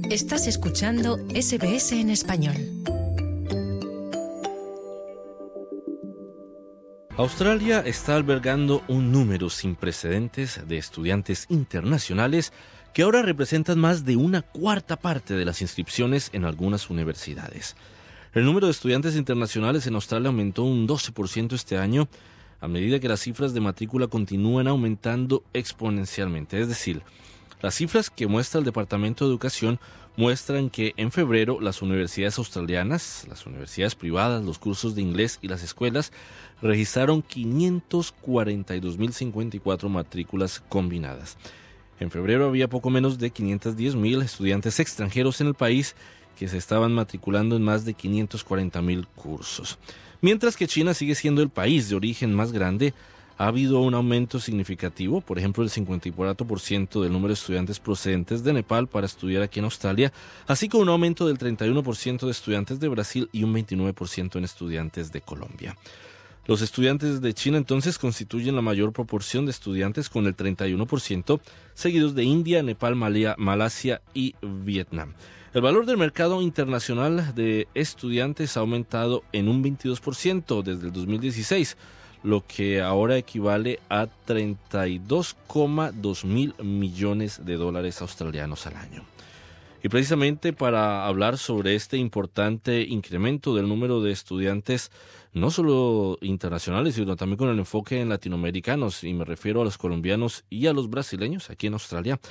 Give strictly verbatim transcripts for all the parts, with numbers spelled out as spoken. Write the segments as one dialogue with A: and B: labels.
A: Estás escuchando S B S en español.
B: Australia está albergando un número sin precedentes de estudiantes internacionales que ahora representan más de una cuarta parte de las inscripciones en algunas universidades. El número de estudiantes internacionales en Australia aumentó un doce por ciento este año, a medida que las cifras de matrícula continúan aumentando exponencialmente. Es decir, las cifras que muestra el Departamento de Educación muestran que en febrero las universidades australianas, las universidades privadas, los cursos de inglés y las escuelas registraron quinientas cuarenta y dos mil cincuenta y cuatro matrículas combinadas. En febrero había poco menos de quinientos diez mil estudiantes extranjeros en el país que se estaban matriculando en más de quinientos cuarenta mil cursos. Mientras que China sigue siendo el país de origen más grande, ha habido un aumento significativo, por ejemplo el cincuenta y cuatro por ciento del número de estudiantes procedentes de Nepal para estudiar aquí en Australia, así como un aumento del treinta y uno por ciento de estudiantes de Brasil y un veintinueve por ciento en estudiantes de Colombia. Los estudiantes de China entonces constituyen la mayor proporción de estudiantes con el treinta y uno por ciento, seguidos de India, Nepal, Malaya, Malasia y Vietnam. El valor del mercado internacional de estudiantes ha aumentado en un veintidós por ciento desde el dos mil dieciséis, lo que ahora equivale a treinta y dos coma dos mil millones de dólares australianos al año. Y precisamente para hablar sobre este importante incremento del número de estudiantes, no solo internacionales, sino también con el enfoque en latinoamericanos, y me refiero a los colombianos y a los brasileños aquí en Australia,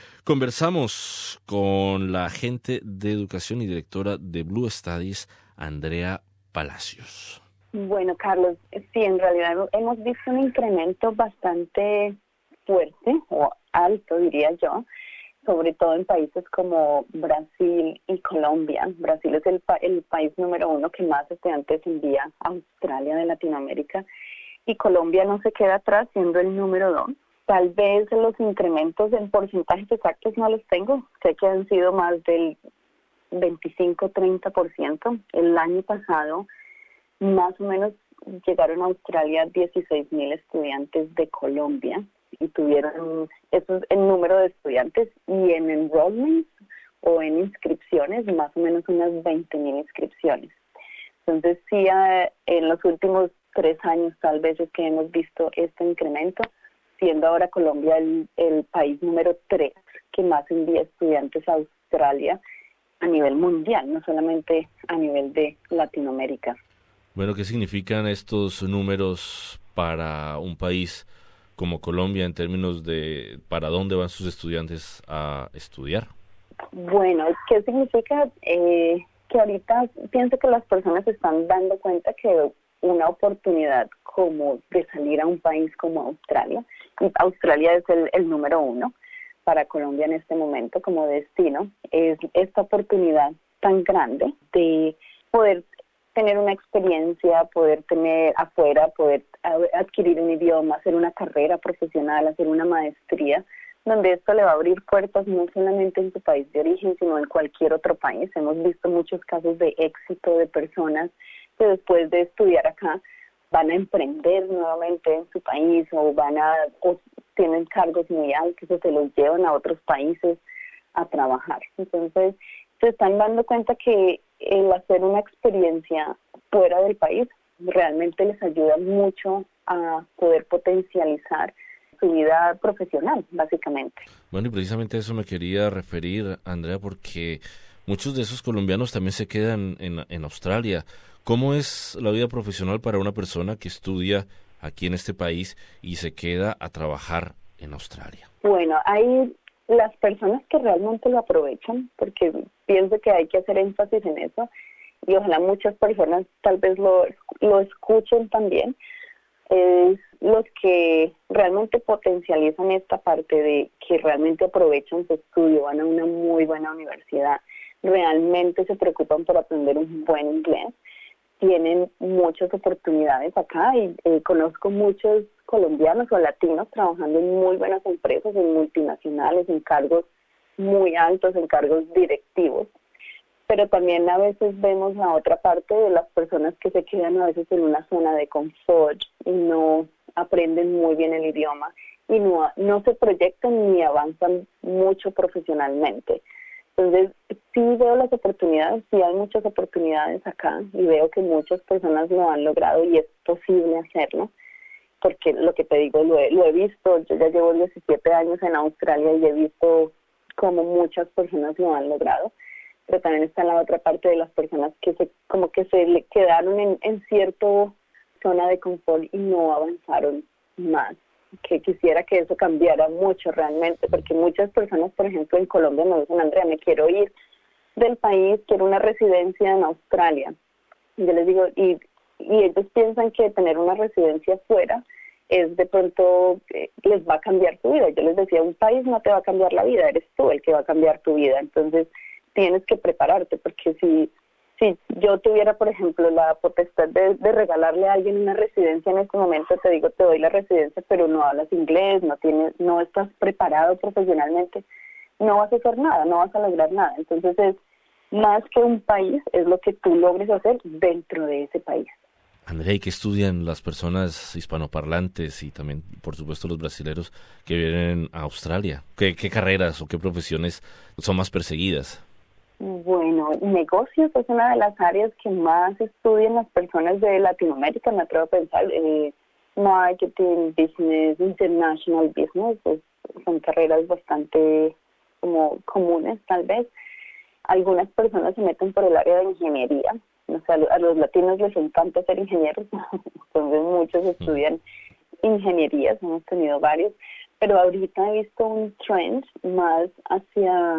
B: conversamos con la agente de educación y directora de Blue Studies, Andrea Palacios.
C: Bueno, Carlos, sí, en realidad hemos visto un incremento bastante fuerte o alto, diría yo, sobre todo en países como Brasil y Colombia. Brasil es el, pa- el país número uno que más estudiantes envía a Australia de Latinoamérica, y Colombia no se queda atrás siendo el número dos. Tal vez los incrementos en porcentajes exactos no los tengo, sé que han sido más del veinticinco a treinta por ciento. El año pasado más o menos llegaron a Australia dieciséis mil estudiantes de Colombia y tuvieron, eso es el número de estudiantes, y en enrollments o en inscripciones más o menos unas veinte mil inscripciones. Entonces sí, eh, en los últimos tres años tal vez es que hemos visto este incremento, siendo ahora Colombia el, el país número tres que más envía estudiantes a Australia a nivel mundial, no solamente a nivel de Latinoamérica.
B: Bueno, ¿qué significan estos números para un país como Colombia en términos de para dónde van sus estudiantes a estudiar?
C: Bueno, ¿qué significa? Eh, que ahorita pienso que las personas se están dando cuenta que una oportunidad como de salir a un país como Australia, y Australia es el, el número uno para Colombia en este momento como destino, es esta oportunidad tan grande de poder tener una experiencia, poder tener afuera, poder adquirir un idioma, hacer una carrera profesional, hacer una maestría, donde esto le va a abrir puertas no solamente en su país de origen, sino en cualquier otro país. Hemos visto muchos casos de éxito de personas que después de estudiar acá van a emprender nuevamente en su país o van a o tienen cargos muy altos o se los llevan a otros países a trabajar. Entonces, se están dando cuenta que el hacer una experiencia fuera del país realmente les ayuda mucho a poder potencializar su vida profesional, básicamente.
B: Bueno, y precisamente a eso me quería referir, Andrea, porque muchos de esos colombianos también se quedan en, en Australia. ¿Cómo es la vida profesional para una persona que estudia aquí en este país y se queda a trabajar en Australia?
C: Bueno, hay las personas que realmente lo aprovechan, porque pienso que hay que hacer énfasis en eso, y ojalá muchas personas tal vez lo, lo escuchen también, es los que realmente potencializan esta parte de que realmente aprovechan su estudio, van a una muy buena universidad, realmente se preocupan por aprender un buen inglés, tienen muchas oportunidades acá, y eh, conozco muchos colombianos o latinos trabajando en muy buenas empresas, en multinacionales, en cargos muy altos, en cargos directivos. Pero también a veces vemos la otra parte de las personas que se quedan a veces en una zona de confort y no aprenden muy bien el idioma y no, no se proyectan ni avanzan mucho profesionalmente. Entonces, sí veo las oportunidades, sí hay muchas oportunidades acá y veo que muchas personas lo han logrado y es posible hacerlo, porque lo que te digo, lo he, lo he visto, yo ya llevo diecisiete años en Australia y he visto cómo muchas personas lo han logrado, pero también está la otra parte de las personas que se como que se le quedaron en, en cierta zona de confort y no avanzaron más. Que quisiera que eso cambiara mucho realmente, porque muchas personas, por ejemplo, en Colombia me dicen, Andrea, me quiero ir del país, quiero una residencia en Australia. Y yo les digo, y, y ellos piensan que tener una residencia fuera es de pronto, eh, les va a cambiar su vida. Yo les decía, un país no te va a cambiar la vida, eres tú el que va a cambiar tu vida. Entonces, tienes que prepararte, porque si si yo tuviera, por ejemplo, la potestad de, de regalarle a alguien una residencia en este momento, te digo, te doy la residencia, pero no hablas inglés, no tienes, no estás preparado profesionalmente, no vas a hacer nada, no vas a lograr nada. Entonces es más que un país, es lo que tú logres hacer dentro de ese país.
B: Andrea, ¿y qué estudian las personas hispanoparlantes y también, por supuesto, los brasileños que vienen a Australia? ¿Qué, qué carreras o qué profesiones son más perseguidas?
C: Bueno, negocios es una de las áreas que más estudian las personas de Latinoamérica, me atrevo a pensar. Eh, marketing, business, international business, pues, son carreras bastante como comunes tal vez. Algunas personas se meten por el área de ingeniería. O sea, a los latinos les encanta ser ingenieros, entonces muchos estudian ingenierías, hemos tenido varios, pero ahorita he visto un trend más hacia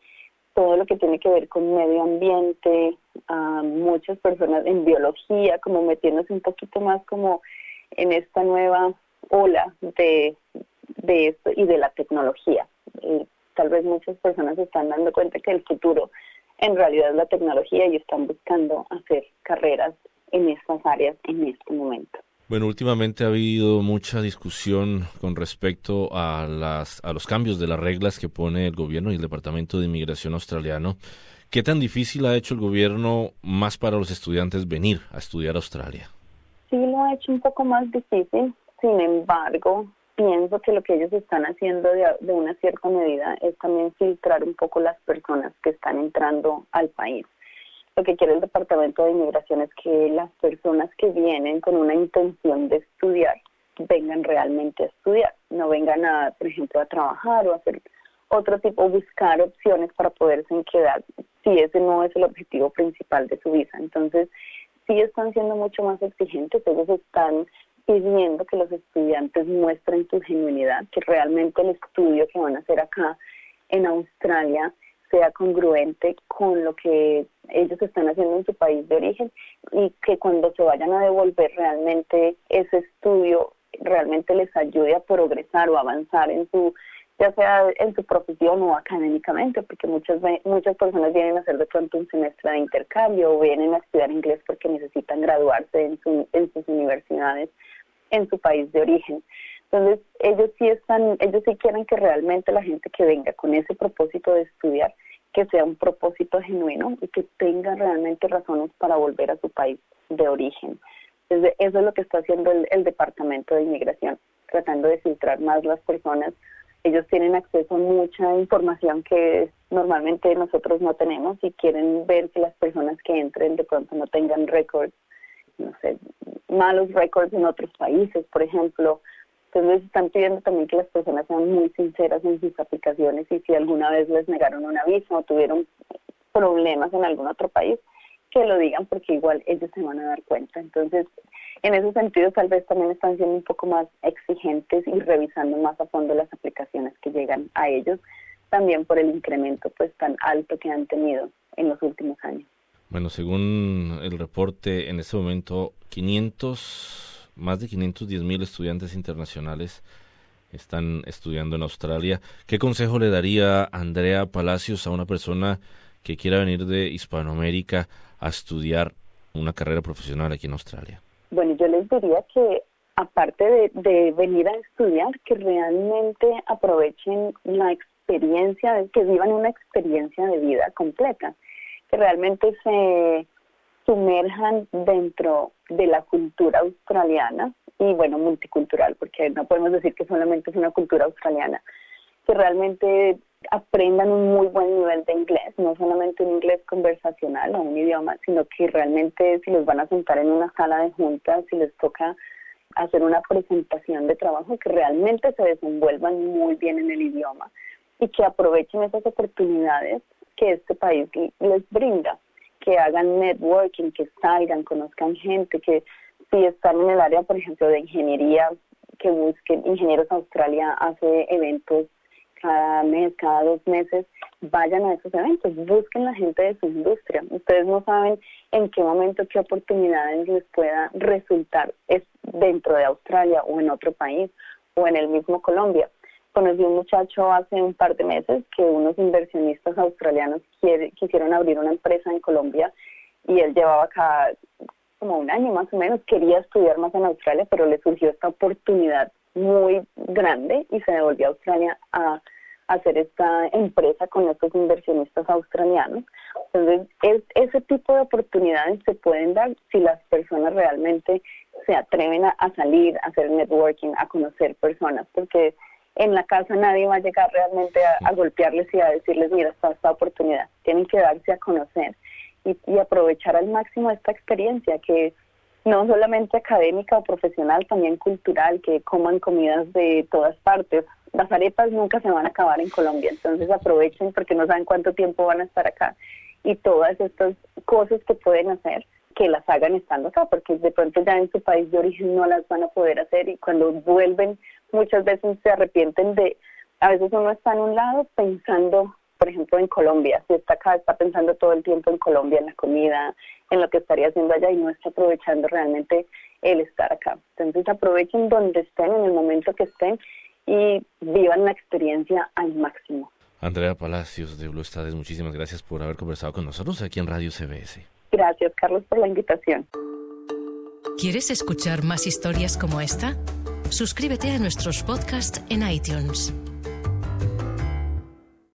C: todo lo que tiene que ver con medio ambiente, uh, muchas personas en biología, como metiéndose un poquito más como en esta nueva ola de, de esto y de la tecnología. Y tal vez muchas personas se están dando cuenta que el futuro en realidad es la tecnología y están buscando hacer carreras en estas áreas en este momento.
B: Bueno, últimamente ha habido mucha discusión con respecto a las a los cambios de las reglas que pone el gobierno y el Departamento de Inmigración australiano. ¿Qué tan difícil ha hecho el gobierno más para los estudiantes venir a estudiar a Australia?
C: Sí, lo ha hecho un poco más difícil. Sin embargo, pienso que lo que ellos están haciendo de, de una cierta medida es también filtrar un poco las personas que están entrando al país. Lo que quiere el Departamento de Inmigración es que las personas que vienen con una intención de estudiar vengan realmente a estudiar, no vengan a, por ejemplo, a trabajar o a hacer otro tipo, buscar opciones para poderse quedar, si ese no es el objetivo principal de su visa. Entonces, sí están siendo mucho más exigentes, ellos están pidiendo que los estudiantes muestren su genuinidad, que realmente el estudio que van a hacer acá en Australia sea congruente con lo que ellos están haciendo en su país de origen y que cuando se vayan a devolver realmente ese estudio realmente les ayude a progresar o avanzar en su, ya sea en su profesión o académicamente, porque muchas muchas personas vienen a hacer de pronto un semestre de intercambio o vienen a estudiar inglés porque necesitan graduarse en, su, en sus universidades en su país de origen. Entonces, ellos sí están, ellos sí quieren que realmente la gente que venga con ese propósito de estudiar, que sea un propósito genuino y que tenga realmente razones para volver a su país de origen. Entonces, eso es lo que está haciendo el, el Departamento de Inmigración, tratando de filtrar más las personas. Ellos tienen acceso a mucha información que normalmente nosotros no tenemos y quieren ver que las personas que entren de pronto no tengan récords, no sé, malos récords en otros países, por ejemplo. Entonces están pidiendo también que las personas sean muy sinceras en sus aplicaciones y si alguna vez les negaron una visa o tuvieron problemas en algún otro país, que lo digan porque igual ellos se van a dar cuenta. Entonces, en ese sentido tal vez también están siendo un poco más exigentes y revisando más a fondo las aplicaciones que llegan a ellos, también por el incremento pues tan alto que han tenido en los últimos años.
B: Bueno, según el reporte, en este momento quinientos más de quinientos diez mil estudiantes internacionales están estudiando en Australia. ¿Qué consejo le daría Andrea Palacios a una persona que quiera venir de Hispanoamérica a estudiar una carrera profesional aquí en Australia?
C: Bueno, yo les diría que aparte de, de venir a estudiar, que realmente aprovechen la experiencia, que vivan una experiencia de vida completa, que realmente se sumerjan dentro de la cultura australiana y bueno, multicultural, porque no podemos decir que solamente es una cultura australiana, que realmente aprendan un muy buen nivel de inglés, no solamente un inglés conversacional o un idioma, sino que realmente si los van a sentar en una sala de juntas, si les toca hacer una presentación de trabajo, que realmente se desenvuelvan muy bien en el idioma y que aprovechen esas oportunidades que este país les brinda, que hagan networking, que salgan, conozcan gente, que si están en el área, por ejemplo, de ingeniería, que busquen. Ingenieros Australia hace eventos cada mes, cada dos meses, vayan a esos eventos, busquen la gente de su industria. Ustedes no saben en qué momento, qué oportunidades les pueda resultar es dentro de Australia o en otro país o en el mismo Colombia. Conocí un muchacho hace un par de meses que unos inversionistas australianos quiere, quisieron abrir una empresa en Colombia y él llevaba acá como un año más o menos, quería estudiar más en Australia, pero le surgió esta oportunidad muy grande y se devolvió a Australia a hacer esta empresa con estos inversionistas australianos. Entonces, es, ese tipo de oportunidades se pueden dar si las personas realmente se atreven a, a salir, a hacer networking, a conocer personas, porque en la casa nadie va a llegar realmente a, a golpearles y a decirles, mira, está esta oportunidad. Tienen que darse a conocer y, y aprovechar al máximo esta experiencia, que no solamente académica o profesional, también cultural, que coman comidas de todas partes. Las arepas nunca se van a acabar en Colombia, entonces aprovechen porque no saben cuánto tiempo van a estar acá. Y todas estas cosas que pueden hacer, que las hagan estando acá, porque de pronto ya en su país de origen no las van a poder hacer y cuando vuelven muchas veces se arrepienten de, a veces uno está en un lado pensando, por ejemplo, en Colombia, si está acá, está pensando todo el tiempo en Colombia, en la comida, en lo que estaría haciendo allá y no está aprovechando realmente el estar acá. Entonces aprovechen donde estén, en el momento que estén y vivan la experiencia al máximo.
B: Andrea Palacios de Blue Studies, muchísimas gracias por haber conversado con nosotros aquí en Radio C B S.
C: Gracias, Carlos, por la invitación.
A: ¿Quieres escuchar más historias como esta? Suscríbete a nuestros podcasts en iTunes.